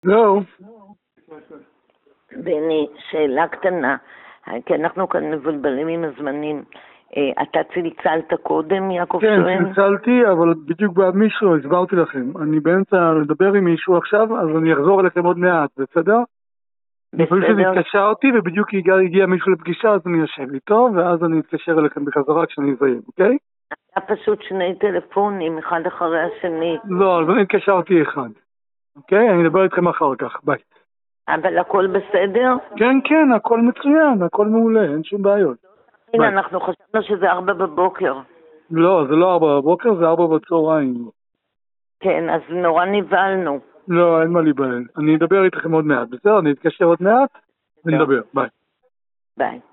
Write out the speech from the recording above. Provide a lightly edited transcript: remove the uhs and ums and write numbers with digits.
לא. בני, שאלה קטנה, כי אנחנו כאן מבולבלים עם הזמנים. אתה צלצלת קודם, יעקב שואל? כן, צלצלתי, אבל בדיוק בעד מישהו, הסברתי לכם. אני באמצע לדבר עם מישהו עכשיו, אז אני אחזור אליכם עוד מעט, בסדר? בסדר. התקשרתי, ובדיוק הגיע מישהו לפגישה, אז אני יושב איתו, ואז אני אתקשר אליכם בחזרה כשאני אסיים, אוקיי? היה פשוט שני טלפונים, אחד אחרי השני. לא, אז אני התקשרתי אחד. אוקיי? אני אדבר איתכם אחר כך, ביי. אבל הכל בסדר? כן, כן, הכל מצוין, הכל מעולה, אין שום בעיות. הנה, אנחנו חשבנו שזה 4 בבוקר. לא, זה לא 4 בבוקר, זה 4 בצהריים. כן, אז נורא נבהלנו. לא, אין מה להיבהל. אני אדבר איתכם עוד מעט, בסדר? אני אתקשר עוד מעט ונדבר, ביי. ביי.